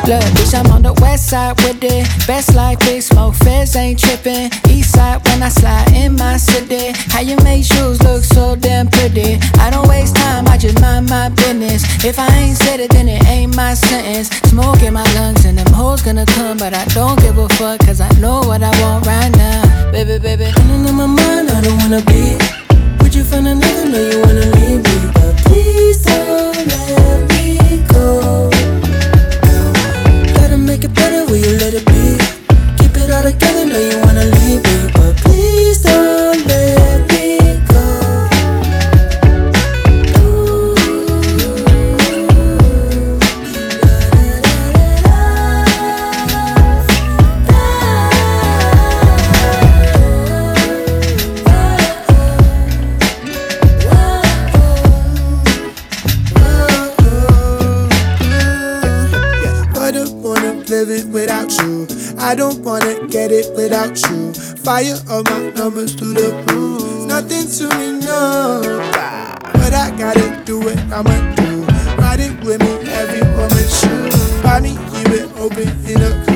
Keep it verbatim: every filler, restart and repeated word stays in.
Look, bitch, I'm on the west side with it. Best life, big smoke, feds ain't tripping. East side when I slide in my city. How you make shoes look so damn pretty? I don't waste time, I just mind my business. If I ain't said it, then it ain't my sentence. Smoke in my lungs and them hoes gonna come, but I don't give a fuck, cause I know what I want right now. Baby, baby, running in my mind, I don't wanna be. Would you find another? No, you wanna leave me, but please don't let me go. Gotta make it better, will you let it be? Keep it all together, no, you wanna leave me, but please don't let me go. Ooh, I don't wanna live it without you. I don't wanna get it without you. Fire all my numbers through the roof. Nothing to me, no. But I gotta do what I'ma do. Ride it with me, every woman should. Buy me, keep it open in a